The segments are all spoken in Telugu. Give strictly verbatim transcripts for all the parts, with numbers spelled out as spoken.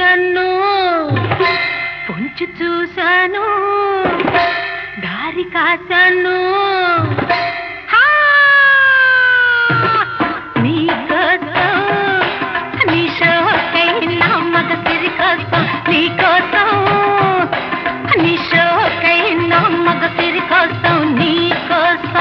కన్ను పొంచి చూశాను దారి కాశాను నీ కోసం నీ షోకైనా మగ సిరి కోసం నీ కోసం నీ షోకైనా మగ సిరి కోసం నీ కోసం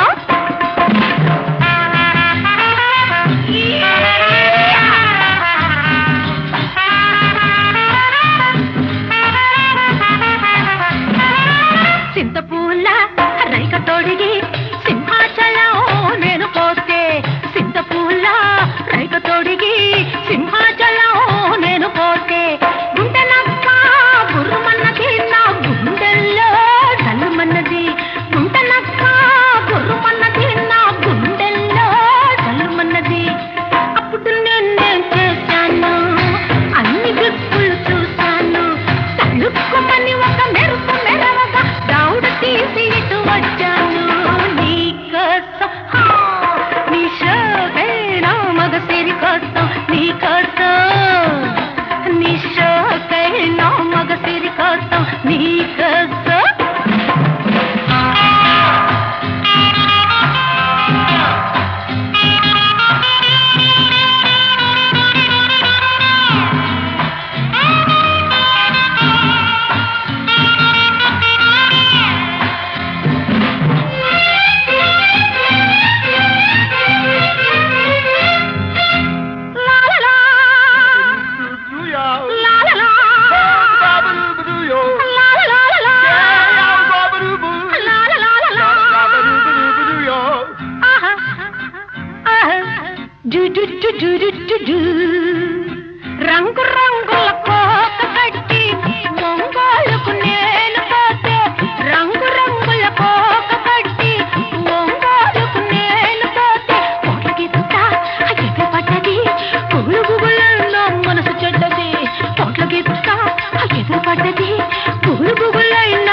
సింతపూల రైక తొడిగి సింహాచలం నేను పోతే సింతపూల రైక తొడిగి సింహాచలం నేను పోతే గుంటనక్క గుర్రుమన్నది నా గుండెల్లో జల్లుమన్నది గుంటనక్క గుర్రుమన్నది నా గుండెల్లో జల్లుమన్నది అప్పుడు నేను చేశాను అన్ని గుర్తులు చూశాను తలుక్కుమని ఒక మెరుపు మెరవగా దౌడు తీసి ఇటు వచ్చాను నీ కోసం నీ షోకైనా మగ సిరి కోసం నీ కోసం నీ షోకైనా మగ సిరి కోసం నీ కోసం రంగు రంగుల కోక కట్టి ఒంగోలుకు నేను పోతే రంగు రంగుల కోక కట్టి ఒంగోలుకు నేను పోతే కోట్లకి తుట్ట ఎదురు పడ్డది గుగులు గుగులలో మనసు చెడ్డది కోట్లకి తుట్ట ఎదురు పడ్డది గుగులు గుగులలో